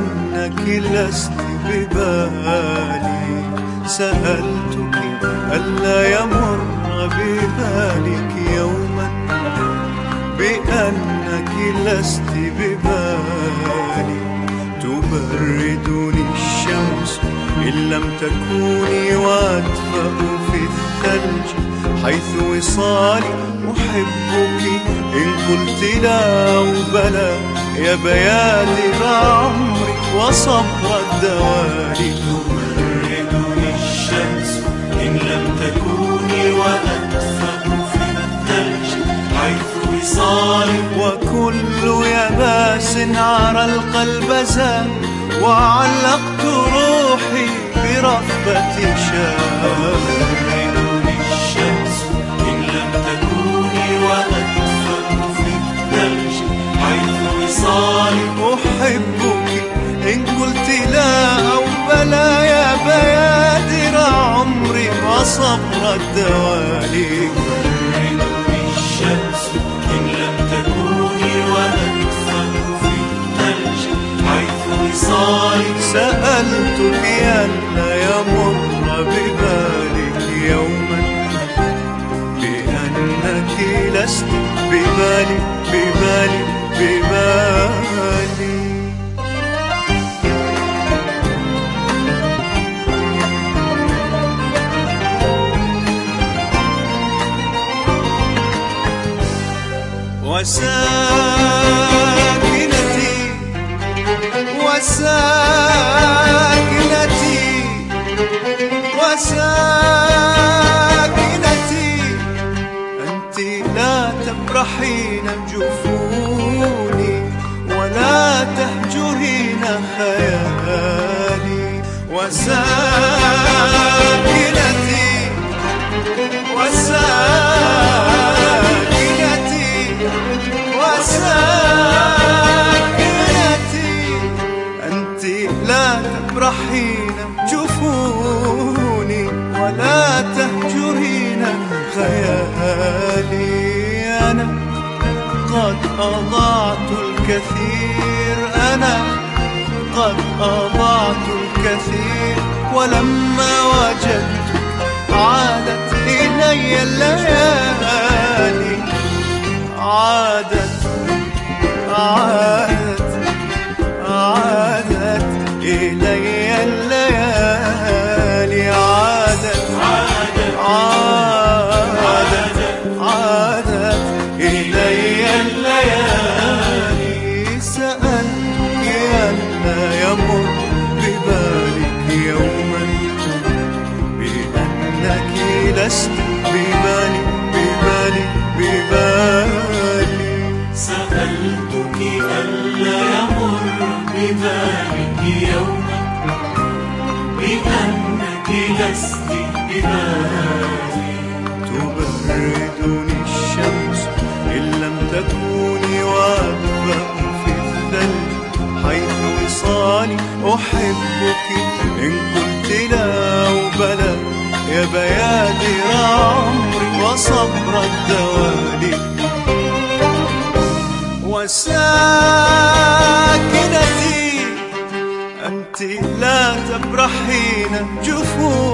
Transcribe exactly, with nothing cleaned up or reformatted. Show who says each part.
Speaker 1: بأنك لست ببالي. سألتك ألا يمر ببالك يوما بأنك لست ببالي. تبردني الشمس إن لم تكوني، وأدفأ في الثلج حيث وصالي. أحبك إن قلت لا أو بلى، يا بيادر عمري وصبر الدوالي.
Speaker 2: تبردني الشمس إن لم تكوني، وأدفأ في الثلج حيث وصالي.
Speaker 1: وكل يباس عرى القلب زاد، وعلقت روحي برفة شاب.
Speaker 2: تبردني الشمس إن لم تكوني، وأدفأ في الثلج حيث وصالي.
Speaker 1: أحبك إن قلت لا أو بلى، يا بيادر عمري وصبر الدوالي.
Speaker 2: تبردني الشمس إن لم تكوني، وأدفأ في الثلج حيث وصالي.
Speaker 1: سألتك ألا يمر ببالك يوما بأنك لست ببالي ببالي ببالي. وساكنتي وساكنتي وساكنتي، أنت لا تبرحين جفوني ولا تهجرين خيالي. وساكنتي وساكنتي وساكنتي، أنت لا تبرحين جفوني ولا تهجرين خيالي. أنا قد أضعت الكثير، أنا قد أضعت الكثير، ولما وجدتك عادت إلي الليالي. عادت عادت عادت إلي الليالي. عادت
Speaker 2: عادت
Speaker 1: عادت عادت إلي الليالي. سألتك ألا يمر ببالك يوما بأنك لست ببالي ببالي ببالي.
Speaker 2: سألتك ألا يمر ببالك يوما بأنك لست ببالي.
Speaker 1: تبردني الشمس إن لم تكوني، وأدفأ في الثلج حيث وصالي. أحبك إن قلت لا أو بلى، يا بيادر عمري وصبر الدوالي. وساكنتي، أنت لا تبرحين جفوني